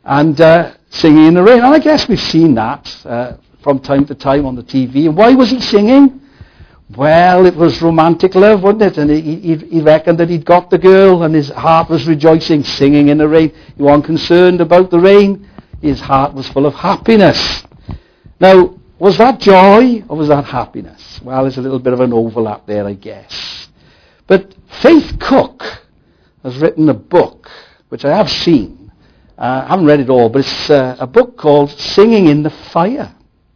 and singing in the rain. And I guess we've seen that from time to time on the TV. And why was he singing? Well, it was romantic love, wasn't it? And he reckoned that he'd got the girl, and his heart was rejoicing, singing in the rain. He wasn't concerned about the rain. His heart was full of happiness. Now, was that joy or was that happiness? Well, there's a little bit of an overlap there, I guess. But Faith Cook has written a book, which I have seen. I haven't read it all, but it's a book called Singing in the Fire.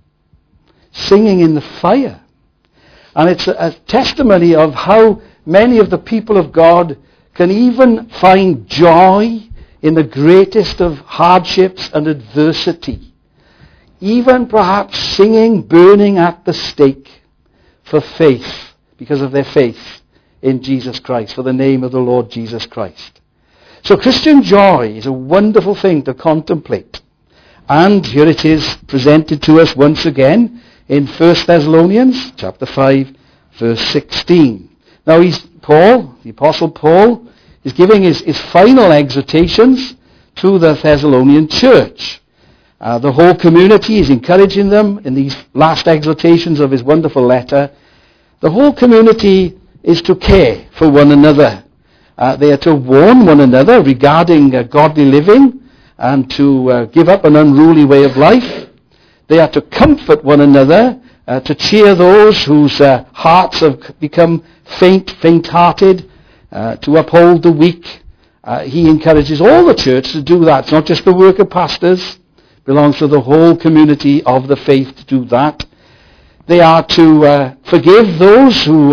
Singing in the Fire. And it's a testimony of how many of the people of God can even find joy in the greatest of hardships and adversity. Even perhaps singing, burning at the stake for faith, because of their faith in Jesus Christ, for the name of the Lord Jesus Christ. So Christian joy is a wonderful thing to contemplate. And here it is presented to us once again in 1 Thessalonians chapter 5, verse 16. Now Paul, the Apostle Paul, is giving his final exhortations to the Thessalonian church. The whole community is encouraging them in these last exhortations of his wonderful letter. The whole community is to care for one another. They are to warn one another regarding godly living and to give up an unruly way of life. They are to comfort one another, to cheer those whose hearts have become faint-hearted, to uphold the weak. He encourages all the church to do that. It's not just the work of pastors. It belongs to the whole community of the faith to do that. They are to forgive those who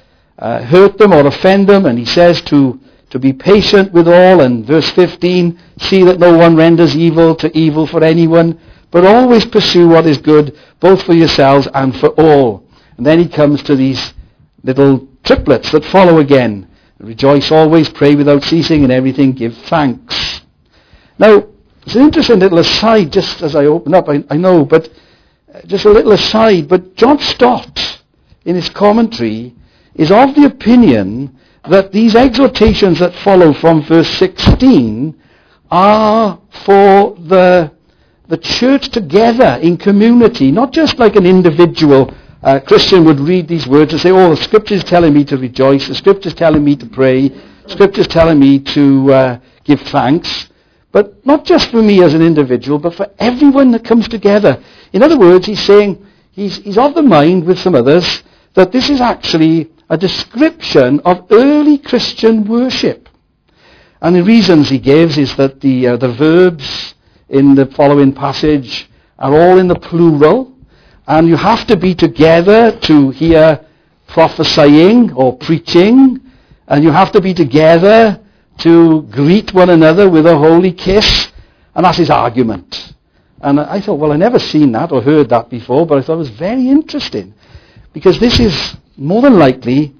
hurt them or offend them, and he says to be patient with all. And verse 15, see that no one renders evil to evil for anyone, but always pursue what is good, both for yourselves and for all. And then he comes to these little triplets that follow again. Rejoice always, pray without ceasing, and everything give thanks. Now, it's an interesting little aside, just as I open up, I know, but just a little aside, but John Stott, in his commentary, is of the opinion that these exhortations that follow from verse 16 are for the church together in community, not just like an individual Christian would read these words and say, oh, the Scripture's telling me to rejoice, the Scripture's telling me to pray, the Scripture's telling me to give thanks, but not just for me as an individual, but for everyone that comes together. In other words, he's saying, he's of the mind with some others, that this is actually a description of early Christian worship. And the reasons he gives is that the verbs in the following passage are all in the plural, and you have to be together to hear prophesying or preaching, and you have to be together to greet one another with a holy kiss, and that's his argument. And I thought, well, I never seen that or heard that before, but I thought it was very interesting, because this is more than likely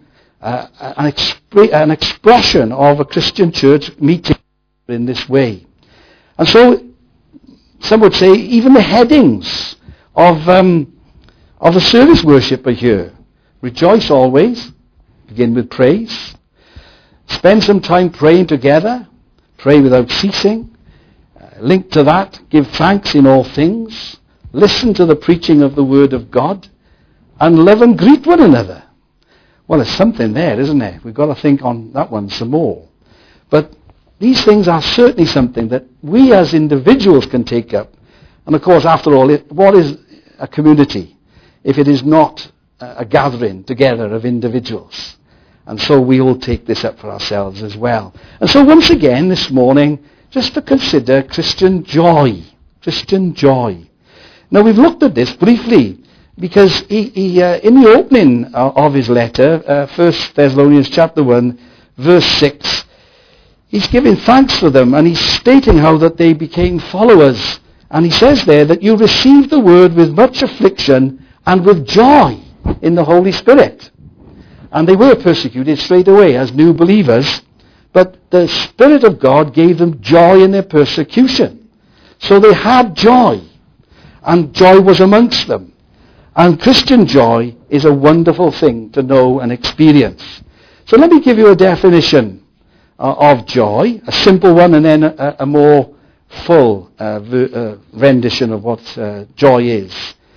an expression of a Christian church meeting in this way. And so some would say even the headings of the service worship are here. Rejoice always, begin with praise. Spend some time praying together, pray without ceasing. Linked to that, give thanks in all things. Listen to the preaching of the Word of God, and love and greet one another. Well, there's something there, isn't there? We've got to think on that one some more. But these things are certainly something that we as individuals can take up. And of course, after all, what is a community if it is not a gathering together of individuals? And so we all take this up for ourselves as well. And so once again this morning, just to consider Christian joy. Christian joy. Now we've looked at this briefly, because he in the opening of his letter, 1 Thessalonians chapter 1, verse 6, he's giving thanks for them, and he's stating how that they became followers. And he says there that you received the word with much affliction and with joy in the Holy Spirit. And they were persecuted straight away as new believers, but the Spirit of God gave them joy in their persecution. So they had joy, and joy was amongst them. And Christian joy is a wonderful thing to know and experience. So let me give you a definition of joy, a simple one and then a more full rendition of what joy is.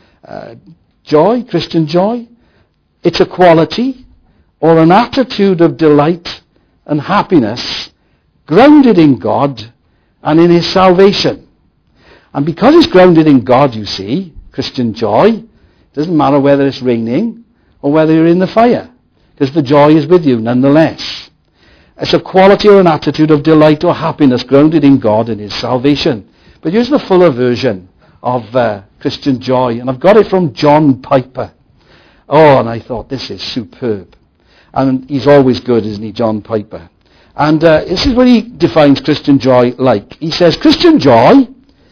Joy, Christian joy, it's a quality or an attitude of delight and happiness grounded in God and in his salvation. And because it's grounded in God, you see, Christian joy, it doesn't matter whether it's raining or whether you're in the fire, because the joy is with you nonetheless. It's a quality or an attitude of delight or happiness grounded in God and his salvation. But here's the fuller version of Christian joy, and I've got it from John Piper. Oh, and I thought, this is superb. And he's always good, isn't he, John Piper? And this is what he defines Christian joy like. He says, Christian joy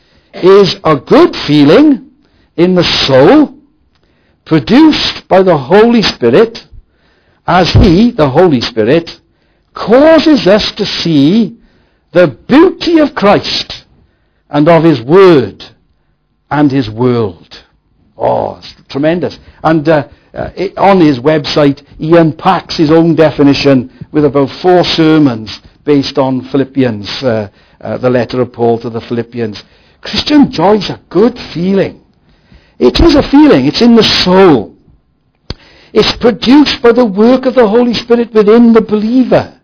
is a good feeling in the soul produced by the Holy Spirit as he, the Holy Spirit, causes us to see the beauty of Christ and of his word and his world. Oh, it's tremendous. And on his website, he unpacks his own definition with about 4 sermons based on Philippians, the letter of Paul to the Philippians. Christian joy is a good feeling. It is a feeling. It's in the soul. It's produced by the work of the Holy Spirit within the believer.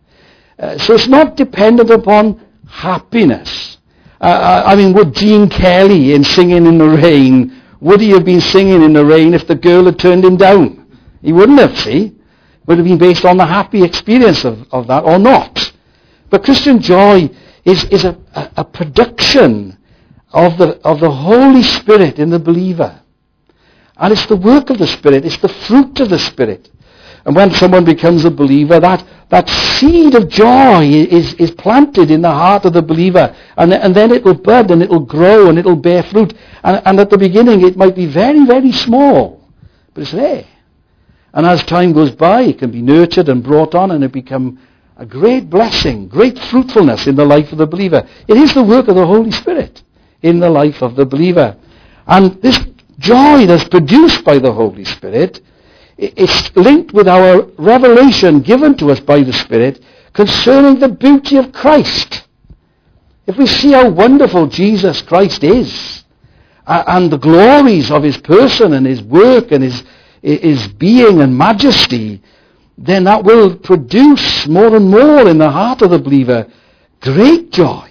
So it's not dependent upon happiness. Would Gene Kelly in Singing in the Rain, would he have been singing in the rain if the girl had turned him down? He wouldn't have, see? It would have been based on the happy experience of that or not. But Christian joy is a production of the Holy Spirit in the believer. And it's the work of the Spirit. It's the fruit of the Spirit. And when someone becomes a believer, that seed of joy is planted in the heart of the believer. And then it will bud and it will grow and it will bear fruit. And at the beginning it might be very, very small. But it's there. And as time goes by, it can be nurtured and brought on and it become a great blessing, great fruitfulness in the life of the believer. It is the work of the Holy Spirit in the life of the believer. And this joy that's produced by the Holy Spirit, it's linked with our revelation given to us by the Spirit concerning the beauty of Christ. If we see how wonderful Jesus Christ is, and the glories of his person and his work and his being and majesty, then that will produce more and more in the heart of the believer great joy,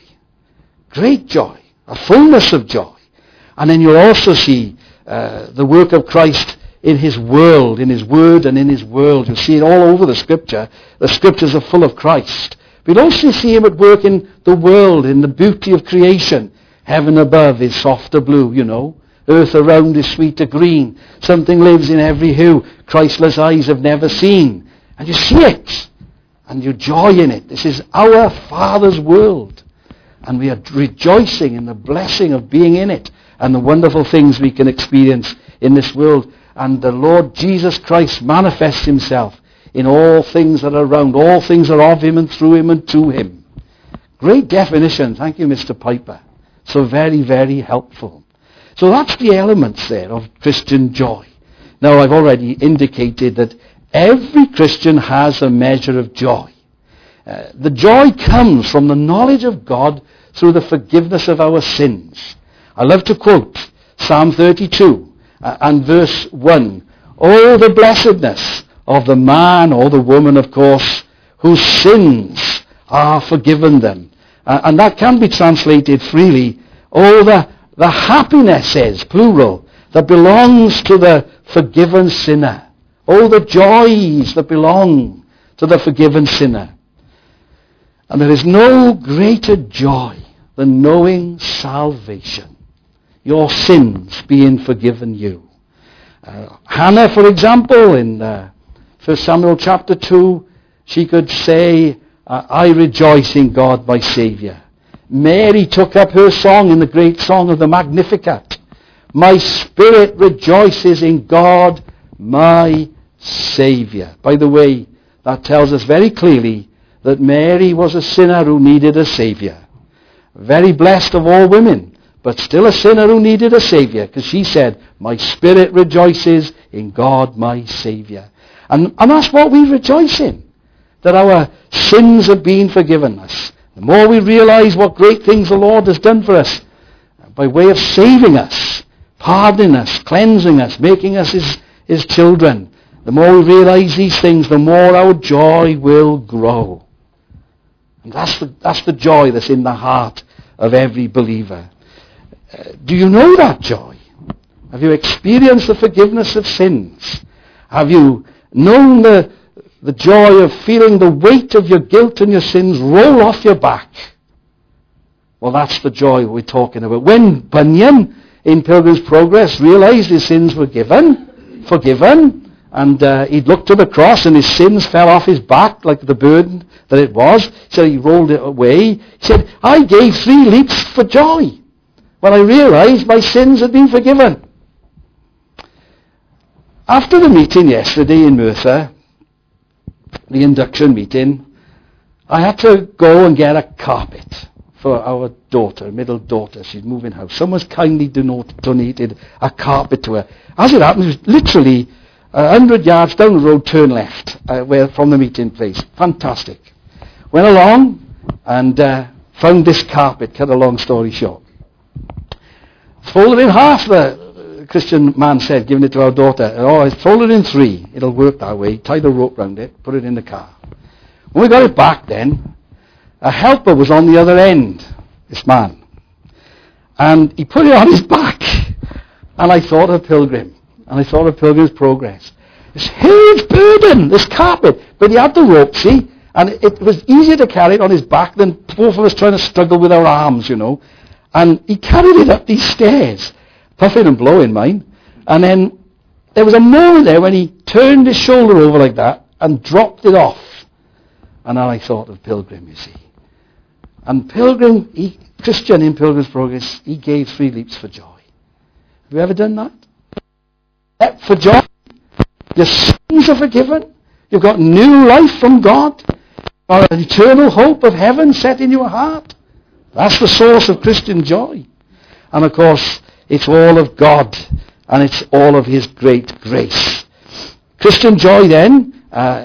a fullness of joy. And then you'll also see the work of Christ in his world, in his word and in his world. You'll see it all over the Scripture. The Scriptures are full of Christ. But you'll also see him at work in the world, in the beauty of creation. Heaven above is softer blue, you know. Earth around is sweeter green. Something lives in every hue Christless eyes have never seen. And you see it. And you joy in it. This is our Father's world. And we are rejoicing in the blessing of being in it and the wonderful things we can experience in this world. And the Lord Jesus Christ manifests himself in all things that are around. All things are of him and through him and to him. Great definition. Thank you, Mr. Piper. So very, very helpful. So that's the elements there of Christian joy. Now, I've already indicated that every Christian has a measure of joy. The joy comes from the knowledge of God through the forgiveness of our sins. I love to quote Psalm 32 and verse 1. Oh, the blessedness of the man or the woman, of course, whose sins are forgiven them. And that can be translated freely. Oh, the happinesses, plural, that belongs to the forgiven sinner. Oh, the joys that belong to the forgiven sinner. And there is no greater joy than knowing salvation. Your sins being forgiven you. Hannah, for example, in 1 Samuel chapter 2, she could say, I rejoice in God my Saviour. Mary took up her song in the great song of the Magnificat. My spirit rejoices in God my Saviour. By the way, that tells us very clearly that Mary was a sinner who needed a Saviour. Very blessed of all women, but still a sinner who needed a Saviour, because she said, my spirit rejoices in God my Saviour. And that's what we rejoice in, that our sins have been forgiven us. The more we realize what great things the Lord has done for us by way of saving us, pardoning us, cleansing us, making us his children, the more we realize these things, the more our joy will grow. And that's the joy that's in the heart of every believer. Do you know that joy? Have you experienced the forgiveness of sins? Have you known the joy of feeling the weight of your guilt and your sins roll off your back? Well, that's the joy we're talking about. When Bunyan, in Pilgrim's Progress, realized his sins were forgiven, and he'd looked to the cross and his sins fell off his back like the burden that it was, so he rolled it away. He said, I gave 3 leaps for joy when I realized my sins had been forgiven. After the meeting yesterday in Merthyr, the induction meeting, I had to go and get a carpet for our daughter, middle daughter. She's moving house. Someone's kindly donated a carpet to her. As it happens, it was literally 100 yards down the road, turn left, from the meeting place. Fantastic. Went along and found this carpet, cut a long story short. Folded in half, the Christian man said, giving it to our daughter. Oh, it's folded in 3. It'll work that way. Tied a rope round it, put it in the car. When we got it back then, a helper was on the other end, this man. And he put it on his back. And I thought of Pilgrim. And I thought of Pilgrim's Progress. This huge burden, this carpet. But he had the rope, see? And it was easier to carry it on his back than both of us trying to struggle with our arms, you know. And he carried it up these stairs, puffing and blowing, mind. And then there was a moment there when he turned his shoulder over like that and dropped it off. And then I thought of Pilgrim, you see. And Pilgrim, Christian in Pilgrim's Progress, he gave 3 leaps for joy. Have you ever done that? For joy? Your sins are forgiven. You've got new life from God. Or an eternal hope of heaven set in your heart. That's the source of Christian joy. And of course, it's all of God. And it's all of his great grace. Christian joy then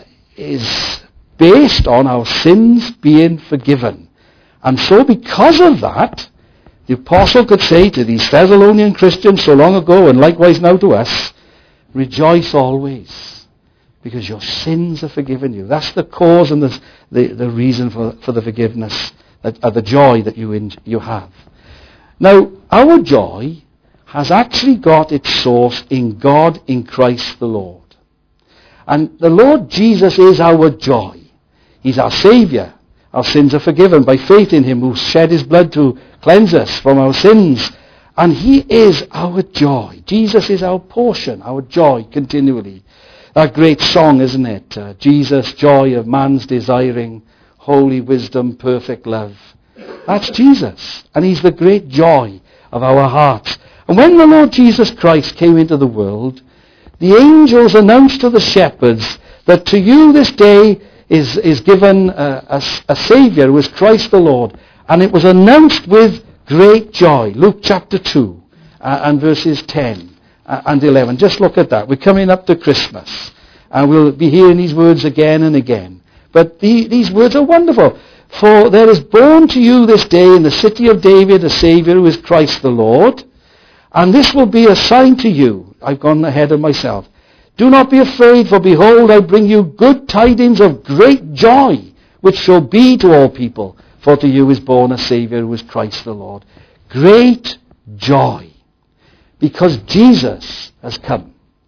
is based on our sins being forgiven. And so because of that, the apostle could say to these Thessalonian Christians so long ago, and likewise now to us, rejoice always, because your sins are forgiven you. That's the cause and the reason for the forgiveness, the joy that you have. Now, our joy has actually got its source in God, in Christ the Lord. And the Lord Jesus is our joy. He's our Saviour. Our sins are forgiven by faith in him who shed his blood to cleanse us from our sins. And he is our joy. Jesus is our portion, our joy continually. That great song, isn't it? Jesus, joy of man's desiring, holy wisdom, perfect love. That's Jesus. And he's the great joy of our hearts. And when the Lord Jesus Christ came into the world, the angels announced to the shepherds that to you this day is given a Saviour who is Christ the Lord. And it was announced with great joy. Luke chapter 2 and verses 10 and 11. Just look at that. We're coming up to Christmas. And we'll be hearing these words again and again. But these words are wonderful. For there is born to you this day in the city of David a Saviour who is Christ the Lord. And this will be a sign to you. I've gone ahead of myself. Do not be afraid, for behold, I bring you good tidings of great joy, which shall be to all people. For to you is born a Saviour who is Christ the Lord. Great joy. Because Jesus has come.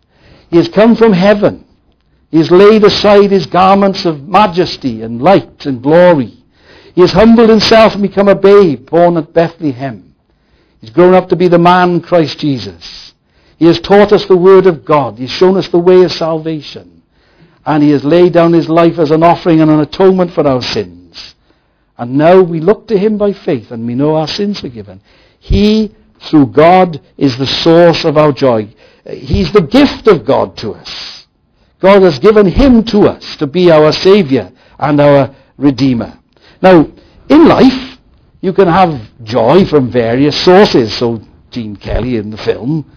He has come from heaven. He has laid aside his garments of majesty and light and glory. He has humbled himself and become a babe born at Bethlehem. He's grown up to be the man Christ Jesus. He has taught us the word of God. He's shown us the way of salvation. And he has laid down his life as an offering and an atonement for our sins. And now we look to him by faith and we know our sins forgiven. He, through God, is the source of our joy. He's the gift of God to us. God has given him to us to be our Saviour and our Redeemer. Now, in life, you can have joy from various sources. So Gene Kelly in the film,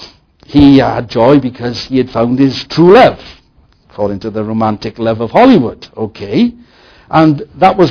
he had joy because he had found his true love, according to the romantic love of Hollywood. Okay. And that was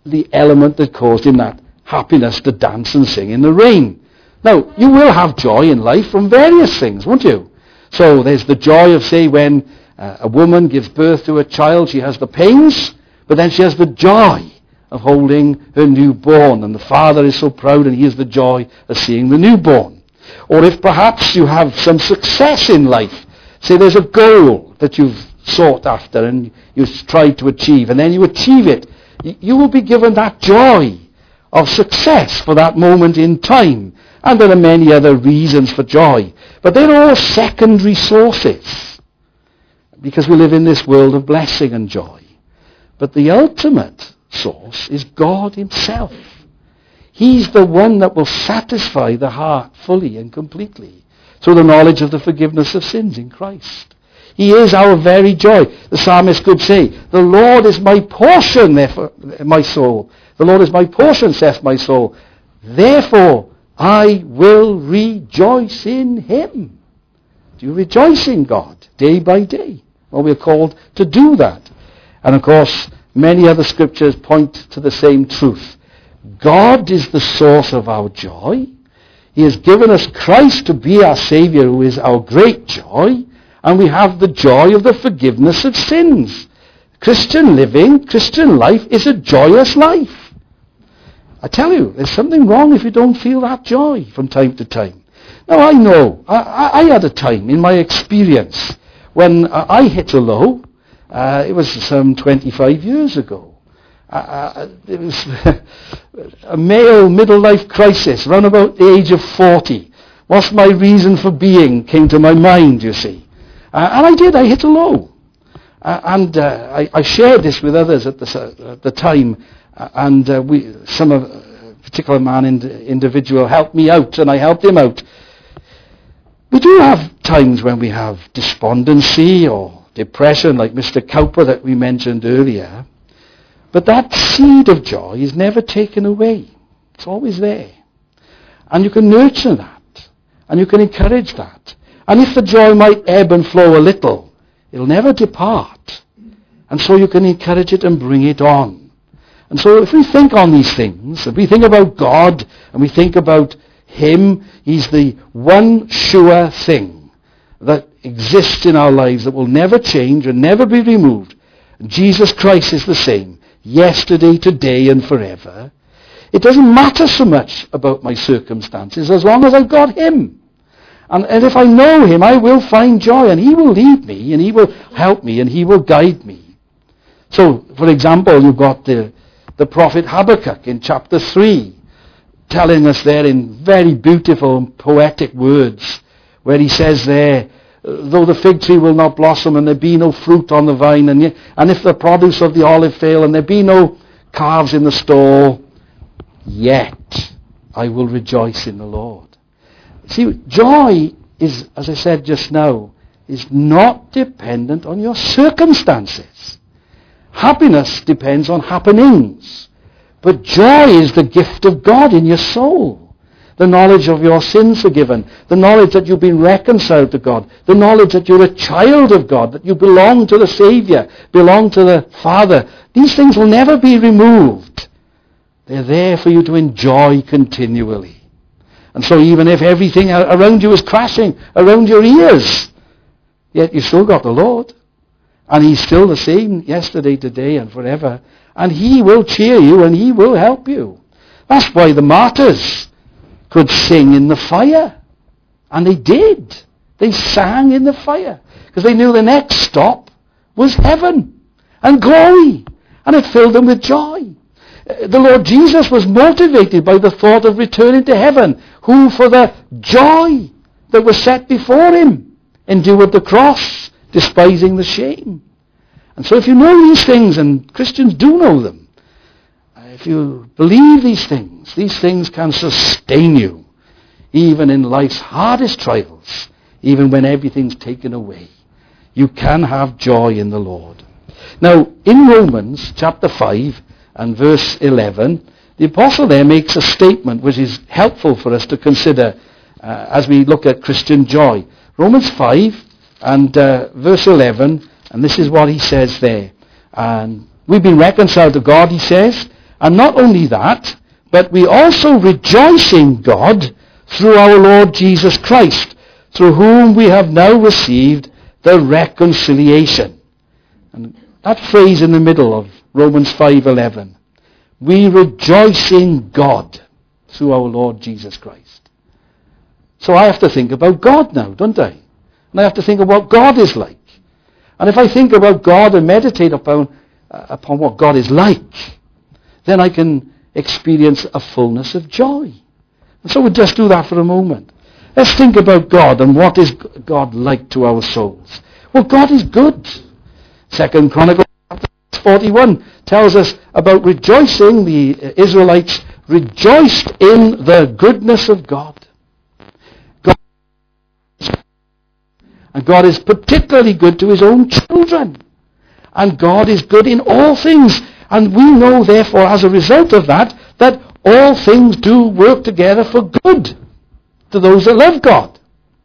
the element that caused him that happiness to dance and sing in the rain. Now, you will have joy in life from various things, won't you? So there's the joy of, say, when a woman gives birth to a child, she has the pains, but then she has the joy of holding her newborn, and the father is so proud and he has the joy of seeing the newborn. Or if perhaps you have some success in life, say there's a goal that you've sought after and you've tried to achieve, and then you achieve it, you will be given that joy of success for that moment in time. And there are many other reasons for joy. But they're all secondary sources, because we live in this world of blessing and joy. But the ultimate source is God himself. He's the one that will satisfy the heart fully and completely through the knowledge of the forgiveness of sins in Christ. He is our very joy. The psalmist could say, the Lord is my portion, therefore, my soul. The Lord is my portion, saith my soul. Therefore, I will rejoice in him. Do you rejoice in God day by day? Well, we're called to do that. And of course, many other scriptures point to the same truth. God is the source of our joy. He has given us Christ to be our Saviour, who is our great joy. And we have the joy of the forgiveness of sins. Christian living, Christian life is a joyous life. I tell you, there's something wrong if you don't feel that joy from time to time. Now I know, I had a time in my experience when I hit a low. It was some 25 years ago. It was a male middle-life crisis, around about the age of 40. What's my reason for being came to my mind, you see. And I hit a low. I shared this with others at the time. And a particular individual helped me out, and I helped him out. We do have times when we have despondency or depression, like Mr. Cowper that we mentioned earlier. But that seed of joy is never taken away. It's always there. And you can nurture that. And you can encourage that. And if the joy might ebb and flow a little, it'll never depart. And so you can encourage it and bring it on. And so if we think on these things, if we think about God and we think about him, he's the one sure thing that exists in our lives that will never change and never be removed. And Jesus Christ is the same, yesterday, today, and forever. It doesn't matter so much about my circumstances as long as I've got him. And if I know him, I will find joy, and he will lead me, and he will help me, and he will guide me. So, for example, you've got the prophet Habakkuk in chapter 3, telling us there in very beautiful and poetic words, where he says there, though the fig tree will not blossom, and there be no fruit on the vine, and if the produce of the olive fail, and there be no calves in the stall, yet I will rejoice in the Lord. See, joy is, as I said just now, is not dependent on your circumstances. Happiness depends on happenings. But joy is the gift of God in your soul. The knowledge of your sins forgiven. The knowledge that you've been reconciled to God. The knowledge that you're a child of God. That you belong to the Saviour. Belong to the Father. These things will never be removed. They're there for you to enjoy continually. And so even if everything around you is crashing around your ears, yet you've still got the Lord. And he's still the same yesterday, today, and forever. And he will cheer you and he will help you. That's why the martyrs could sing in the fire. And they did. They sang in the fire. Because they knew the next stop was heaven and glory. And it filled them with joy. The Lord Jesus was motivated by the thought of returning to heaven, who for the joy that was set before him endured the cross, despising the shame. And so if you know these things, and Christians do know them, if you believe these things can sustain you, even in life's hardest trials, even when everything's taken away. You can have joy in the Lord. Now, in Romans chapter 5, and verse 11, the apostle there makes a statement which is helpful for us to consider as we look at Christian joy. Romans 5 and verse 11, and this is what he says there. And we've been reconciled to God, he says, And not only that, but we also rejoice in God through our Lord Jesus Christ, through whom we have now received the reconciliation. And that phrase in the middle of Romans 5:11. We rejoice in God through our Lord Jesus Christ. So I have to think about God now, don't I? And I have to think of what God is like. And if I think about God and meditate upon what God is like, then I can experience a fullness of joy. And so we'll just do that for a moment. Let's think about God and what is God like to our souls. Well, God is good. 2 Chronicles 41 tells us about rejoicing. The Israelites rejoiced in the goodness of God. And God is particularly good to his own children. And God is good in all things. And we know, therefore, as a result of that all things do work together for good to those that love God.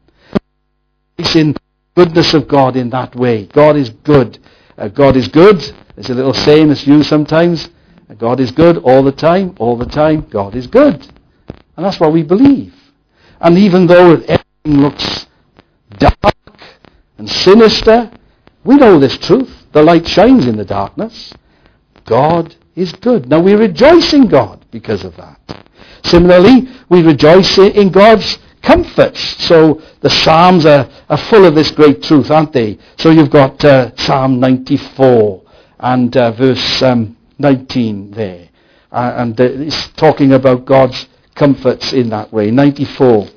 It's in goodness of God in that way. God is good. God is good. There's a little saying that's used sometimes. God is good all the time, God is good. And that's what we believe. And even though everything looks dark and sinister, we know this truth. The light shines in the darkness. God is good. Now we rejoice in God because of that. Similarly, we rejoice in God's comforts. So the Psalms are full of this great truth, aren't they? So you've got Psalm 94 and verse 19 there. And it's talking about God's comforts in that way. 94,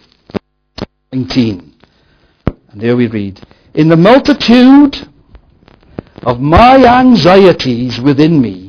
19. And there we read, in the multitude of my anxieties within me.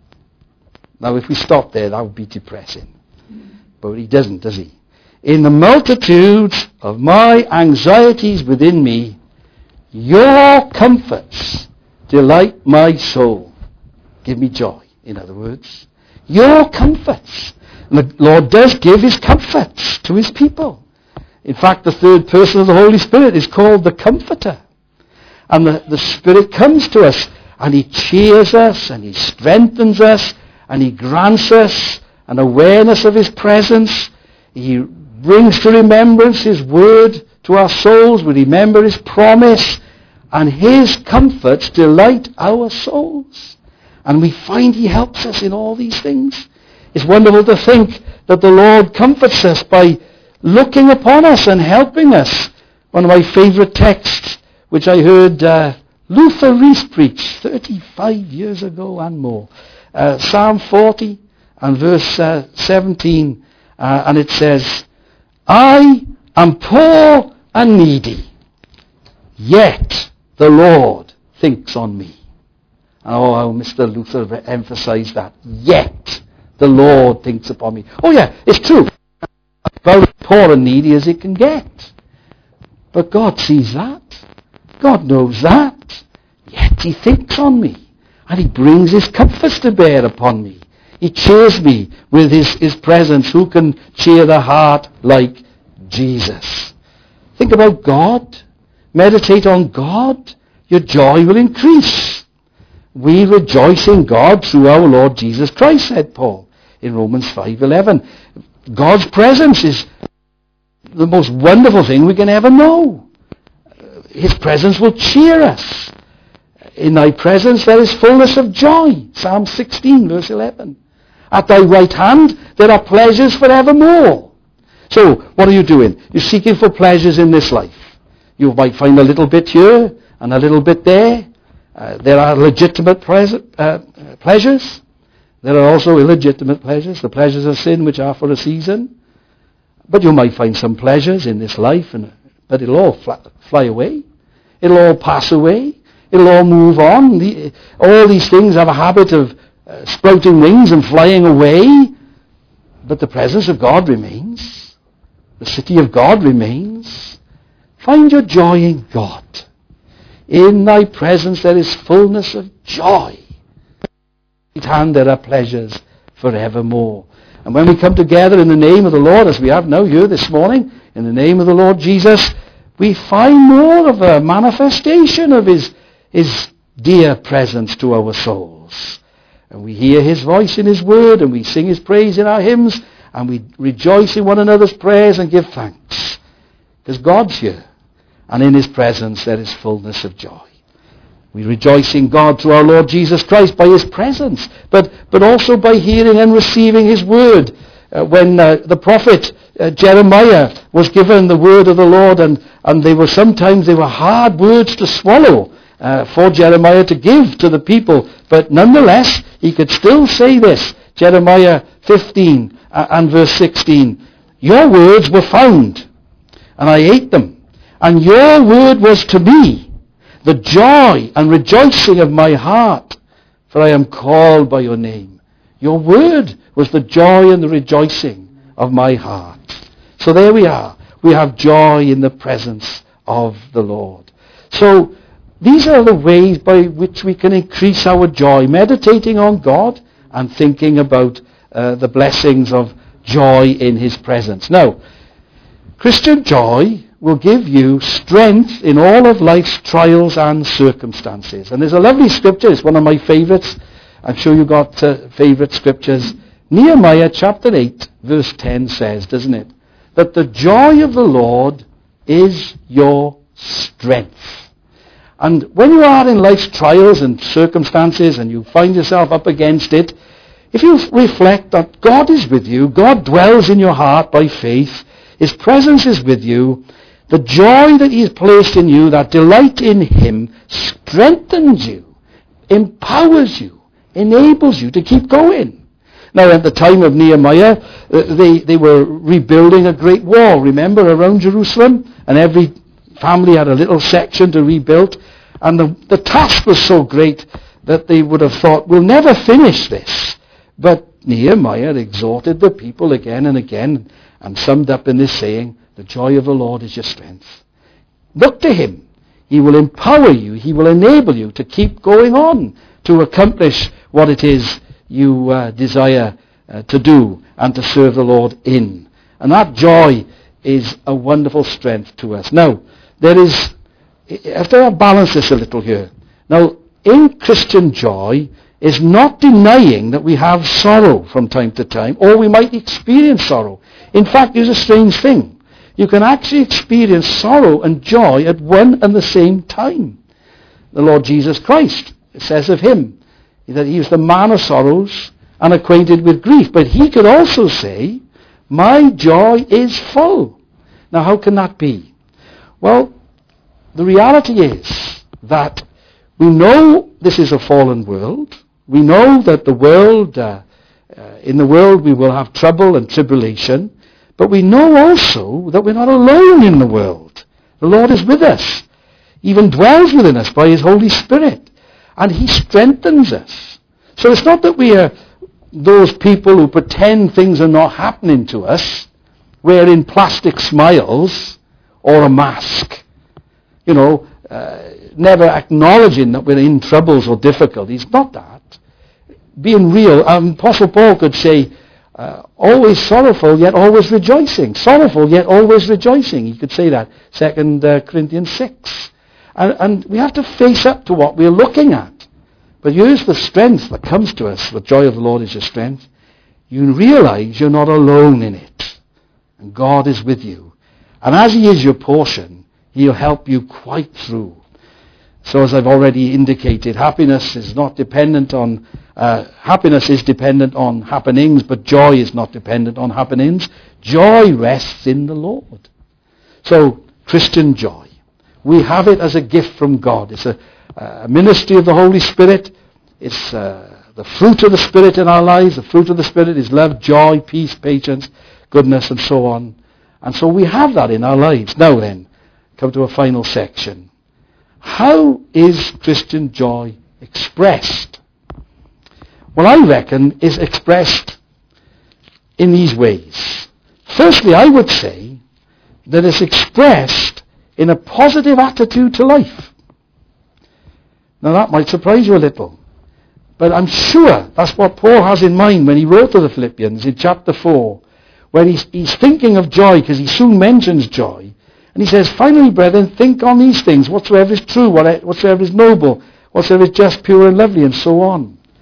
Now if we stop there, that would be depressing. But he doesn't, does he? In the multitudes of my anxieties within me, your comforts delight my soul. Give me joy, in other words. Your comforts. And the Lord does give his comforts to his people. In fact, the third person of the Holy Spirit is called the Comforter. And the Spirit comes to us and he cheers us and he strengthens us and he grants us an awareness of his presence. He brings to remembrance his word to our souls. We remember his promise, and his comforts delight our souls. And we find he helps us in all these things. It's wonderful to think that the Lord comforts us by looking upon us and helping us. One of my favourite texts, which I heard Luther Rees preach 35 years ago and more. Psalm 40 and verse 17, and it says, I am poor and needy, yet the Lord thinks on me. Oh, how Mr. Luther emphasized that. Yet the Lord thinks upon me. Oh yeah, it's true. About poor and needy as it can get. But God sees that. God knows that. Yet he thinks on me. And he brings his comforts to bear upon me. He cheers me with his presence. Who can cheer the heart like Jesus? Think about God. Meditate on God. Your joy will increase. We rejoice in God through our Lord Jesus Christ, said Paul in Romans 5:11. God's presence is the most wonderful thing we can ever know. His presence will cheer us. In thy presence there is fullness of joy. Psalm 16, verse 11. At thy right hand there are pleasures forevermore. So, what are you doing? You're seeking for pleasures in this life. You might find a little bit here and a little bit there. There are legitimate pleasures. There are also illegitimate pleasures. The pleasures of sin which are for a season. But you might find some pleasures in this life, but it'll all fly away. It'll all pass away. It'll all move on. All these things have a habit of sprouting wings and flying away. But the presence of God remains. The city of God remains. Find your joy in God. In thy presence there is fullness of joy. At right hand there are pleasures forevermore. And when we come together in the name of the Lord, as we have now here this morning, in the name of the Lord Jesus, we find more of a manifestation of his dear presence to our souls. and we hear his voice in his word, and we sing his praise in our hymns, and we rejoice in one another's prayers and give thanks. Because God's here, and in his presence there is fullness of joy. We rejoice in God through our Lord Jesus Christ by his presence, but also by hearing and receiving his word. When the prophet Jeremiah was given the word of the Lord, and they were hard words to swallow for Jeremiah to give to the people, but nonetheless he could still say this. Jeremiah 15 and verse 16, your words were found, and I ate them, and your word was to me the joy and rejoicing of my heart, for I am called by your name. Your word was the joy and the rejoicing of my heart. So there we are. We have joy in the presence of the Lord. So these are the ways by which we can increase our joy, meditating on God and thinking about the blessings of joy in his presence. Now, Christian joy will give you strength in all of life's trials and circumstances. And there's a lovely scripture, it's one of my favourites. I'm sure you've got favourite scriptures. Nehemiah chapter 8 verse 10 says, doesn't it, that the joy of the Lord is your strength. And when you are in life's trials and circumstances and you find yourself up against it, if you reflect that God is with you, God dwells in your heart by faith, his presence is with you, the joy that he has placed in you, that delight in him, strengthens you, empowers you, enables you to keep going. Now, at the time of Nehemiah, they were rebuilding a great wall, remember, around Jerusalem, and every family had a little section to rebuild, and the task was so great that they would have thought, we'll never finish this. But Nehemiah exhorted the people again and again, and summed up in this saying, the joy of the Lord is your strength. Look to him. He will empower you. He will enable you to keep going on, to accomplish what it is you desire to do and to serve the Lord in. And that joy is a wonderful strength to us. Now, I have to balance this a little here. Now, in Christian joy is not denying that we have sorrow from time to time, or we might experience sorrow. In fact, there's a strange thing. You can actually experience sorrow and joy at one and the same time. The Lord Jesus Christ, it says of him, that he was the man of sorrows and acquainted with grief. But he could also say, my joy is full. Now, how can that be? Well, the reality is that we know this is a fallen world. We know that the world, in the world we will have trouble and tribulation. But we know also that we're not alone in the world. The Lord is with us, even dwells within us by his Holy Spirit, and he strengthens us. So it's not that we are those people who pretend things are not happening to us, wearing plastic smiles or a mask, never acknowledging that we're in troubles or difficulties. Not that. Being real, Apostle Paul could say, always sorrowful, yet always rejoicing. Sorrowful, yet always rejoicing. He could say that. 2 Corinthians 6. And we have to face up to what we're looking at. But here's the strength that comes to us. The joy of the Lord is your strength. You realize you're not alone in it. And God is with you. And as he is your portion, he'll help you quite through. So as I've already indicated, happiness is dependent on happenings, but joy is not dependent on happenings. Joy rests in the Lord. So, Christian joy. We have it as a gift from God. It's a ministry of the Holy Spirit. It's the fruit of the Spirit in our lives. The fruit of the Spirit is love, joy, peace, patience, goodness, and so on. And so we have that in our lives. Now then, come to a final section. How is Christian joy expressed? Well, I reckon it's expressed in these ways. Firstly, I would say that it's expressed in a positive attitude to life. Now, that might surprise you a little. But I'm sure that's what Paul has in mind when he wrote to the Philippians in chapter 4, where he's thinking of joy, because he soon mentions joy. And he says, finally, brethren, think on these things, whatsoever is true, whatsoever is noble, whatsoever is just, pure, and lovely, and so on.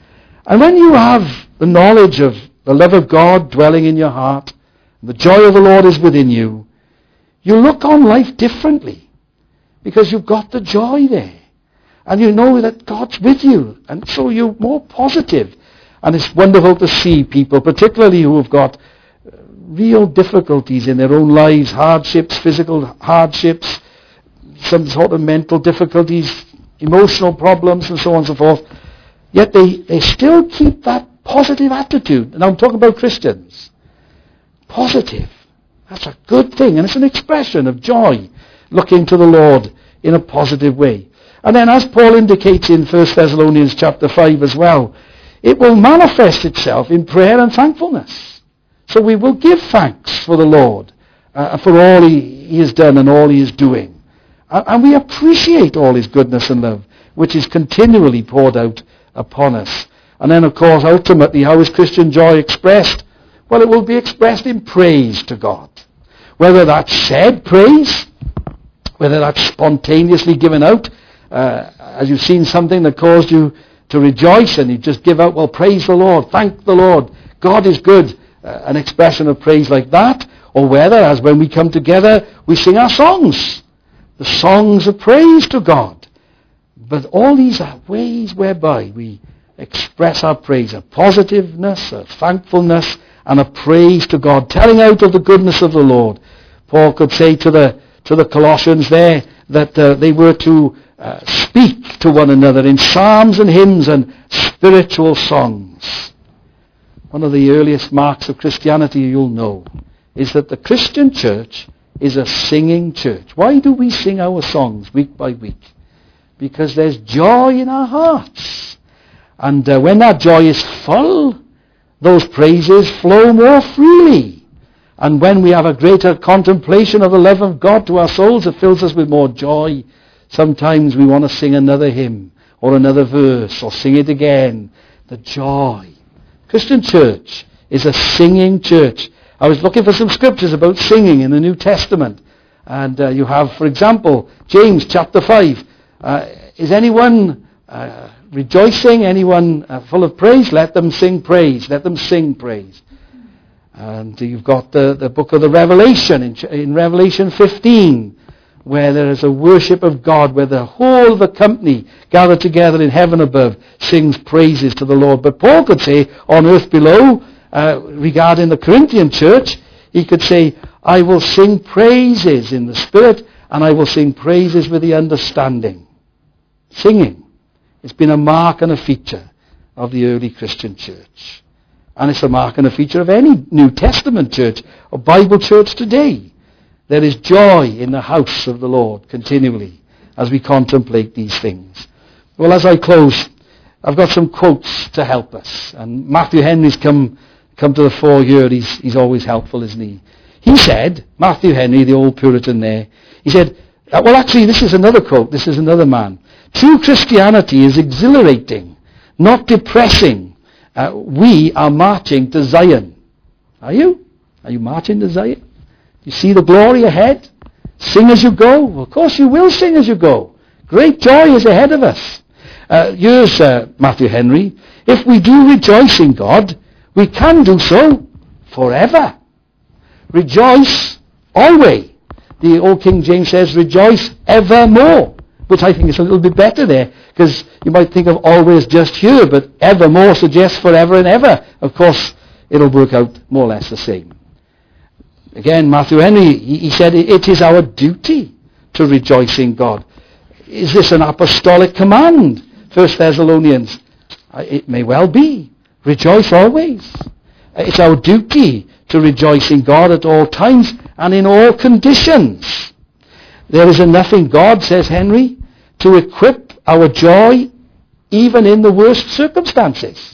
And when you have the knowledge of the love of God dwelling in your heart, and the joy of the Lord is within you, you look on life differently because you've got the joy there. And you know that God's with you. And so you're more positive. And it's wonderful to see people, particularly who have got real difficulties in their own lives, hardships, physical hardships, some sort of mental difficulties, emotional problems, and so on and so forth. Yet they still keep that positive attitude. And I'm talking about Christians. Positive. That's a good thing. And it's an expression of joy, looking to the Lord in a positive way. And then as Paul indicates in 1 Thessalonians chapter 5 as well, it will manifest itself in prayer and thankfulness. So we will give thanks for the Lord, for all he has done and all he is doing. And we appreciate all his goodness and love, which is continually poured out upon us. And then, of course, ultimately, how is Christian joy expressed? Well, it will be expressed in praise to God. Whether that's said praise, whether that's spontaneously given out, as you've seen something that caused you to rejoice and you just give out, well, praise the Lord, thank the Lord, God is good, an expression of praise like that, or whether, as when we come together, we sing our songs, the songs of praise to God. But all these are ways whereby we express our praise, a positiveness, a thankfulness, and a praise to God, telling out of the goodness of the Lord. Paul could say to the Colossians there that they were to speak to one another in psalms and hymns and spiritual songs. One of the earliest marks of Christianity, you'll know, is that the Christian church is a singing church. Why do we sing our songs week by week? Because there's joy in our hearts. And when that joy is full, those praises flow more freely. And when we have a greater contemplation of the love of God to our souls, it fills us with more joy. Sometimes we want to sing another hymn or another verse or sing it again. The joy. Christian church is a singing church. I was looking for some scriptures about singing in the New Testament. And you have, for example, James chapter 5. Is anyone rejoicing? Anyone full of praise? Let them sing praise. Let them sing praise. And you've got the book of the Revelation in Revelation 15, where there is a worship of God, where the whole of the company gathered together in heaven above sings praises to the Lord. But Paul could say, on earth below, regarding the Corinthian church, he could say, I will sing praises in the Spirit, and I will sing praises with the understanding. Singing. It's been a mark and a feature of the early Christian church. And it's a mark and a feature of any New Testament church or Bible church today. There is joy in the house of the Lord continually as we contemplate these things. Well, as I close, I've got some quotes to help us. And Matthew Henry's come to the fore here. He's always helpful, isn't he? He said, Matthew Henry, the old Puritan there, he said, well, actually, this is another quote. This is another man. True Christianity is exhilarating, not depressing. We are marching to Zion. Are you? Are you marching to Zion? You see the glory ahead? Sing as you go? Well, of course you will sing as you go. Great joy is ahead of us. Here's Matthew Henry. If we do rejoice in God, we can do so forever. Rejoice always. The old King James says, rejoice evermore, which I think is a little bit better there, because you might think of always just here, but evermore suggests forever and ever. Of course, it'll work out more or less the same. Again, Matthew Henry, he said, it is our duty to rejoice in God. Is this an apostolic command? 1 Thessalonians. It may well be. Rejoice always. It's our duty to rejoice in God at all times and in all conditions. There is enough in God, says Henry, to equip our joy even in the worst circumstances.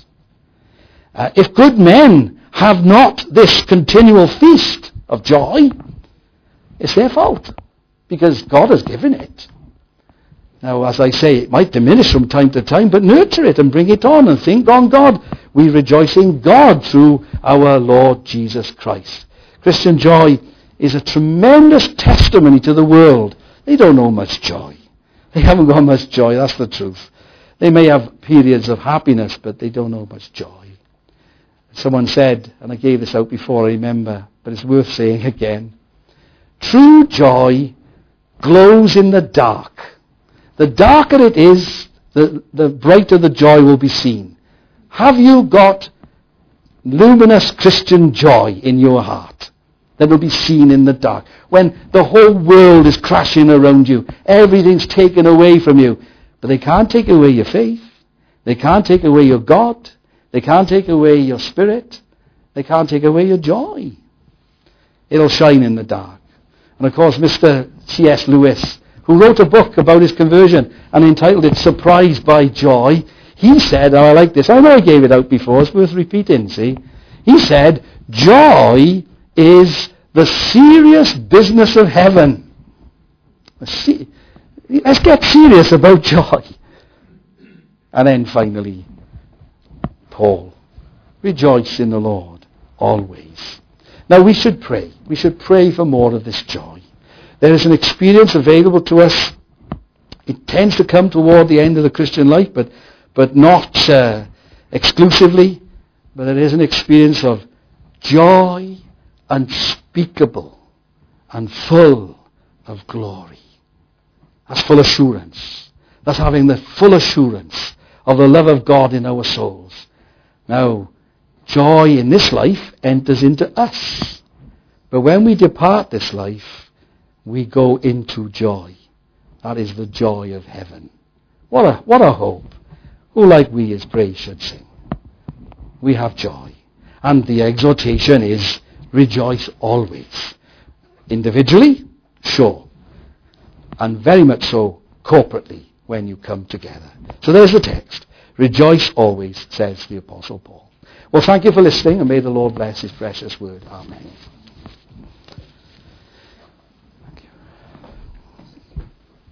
If good men have not this continual feast of joy, it's their fault, because God has given it. Now, as I say, it might diminish from time to time, but nurture it and bring it on and think on God. We rejoice in God through our Lord Jesus Christ. Christian joy is a tremendous testimony to the world. They don't know much joy. They haven't got much joy, that's the truth. They may have periods of happiness, but they don't know much joy. Someone said, and I gave this out before, I remember, but it's worth saying again, true joy glows in the dark. The darker it is, the brighter the joy will be seen. Have you got luminous Christian joy in your heart that will be seen in the dark? When the whole world is crashing around you, everything's taken away from you, but they can't take away your faith. They can't take away your God. They can't take away your spirit. They can't take away your joy. It'll shine in the dark. And of course, Mr. C.S. Lewis, who wrote a book about his conversion and entitled it Surprised by Joy, he said, oh, I like this. I know I gave it out before. It's worth repeating, see. He said, joy is the serious business of heaven. Let's get serious about joy. And then finally, Paul, rejoice in the Lord always. Now we should pray. We should pray for more of this joy. There is an experience available to us. It tends to come toward the end of the Christian life, but not exclusively. But it is an experience of joy unspeakable and full of glory. That's full assurance. That's having the full assurance of the love of God in our souls. Now, joy in this life enters into us. But when we depart this life, we go into joy. That is the joy of heaven. What a hope. Who like we as praise should sing. We have joy. And the exhortation is rejoice always. Individually, sure. And very much so corporately when you come together. So there's the text. Rejoice always, says the Apostle Paul. Well, thank you for listening, and may the Lord bless his precious word. Amen.